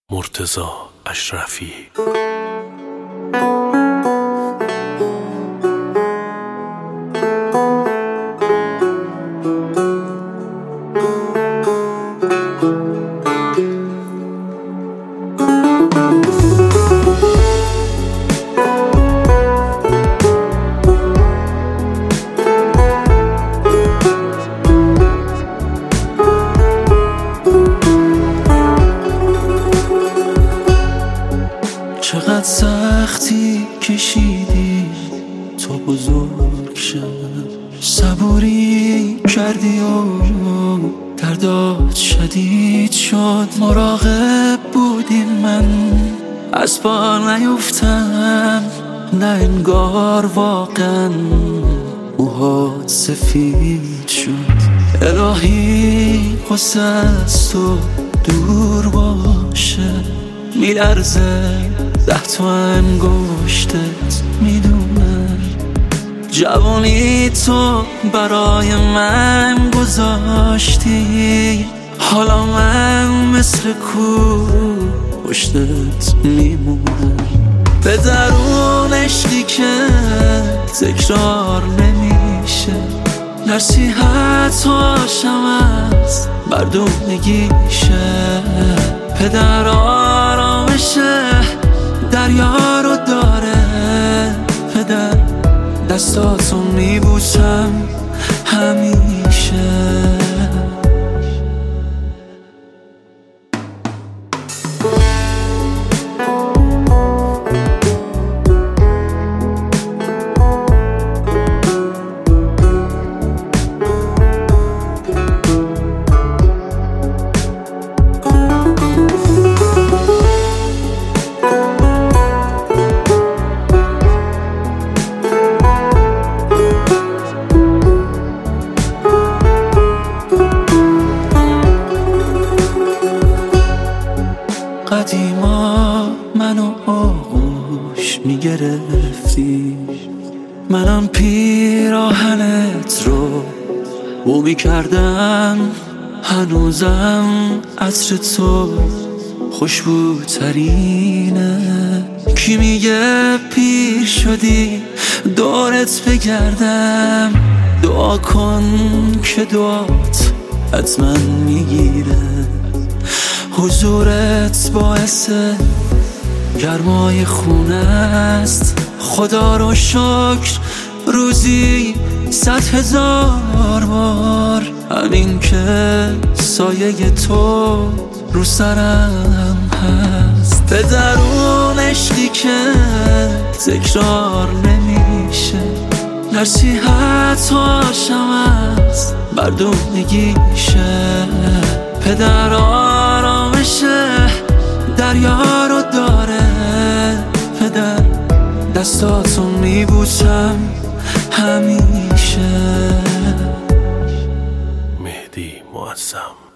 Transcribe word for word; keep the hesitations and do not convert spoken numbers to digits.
مرتضی اشرفی. چقدر سختی کشیدی تا بزرگ شم، صبوری کردی و دردات شدید شد. مراقب بودی من از پا نیفتم، نه انگار واقعا موهات سفید شد. الهی قصه از تو دور باشه، میلرزه ده تا انگشتت میدونم. جوانی تو برای من گذاشتی، حالا من مثل کو پشتت میمونم. به درون عشقی که تکرار نمیشه، نصیحت‌هاشم از مردونگیشه. پدر آرامشه دریا رو داره، پدر دستاتو میبوسم همیشه. قدیما منو آغوش میگرفتی، منم پیراهنت رو بو میکردم. هنوزم عطر تو خوشبوترینه. کی میگه پیر شدی دورت بگردم؟ دعا کن که دعات حتما میگیره. حضورت باعث گرمای خونه است. خدا رو شکر روزی صد هزار بار، همین که سایه تو رو سرم هست. به درون عشقی که تکرار نمیشه، نصیحت‌هاشم از مردونگیشه. پدر آرامشه دریا رو داره، پدر دستاتو میبوسم همیشه. مهدی معظم.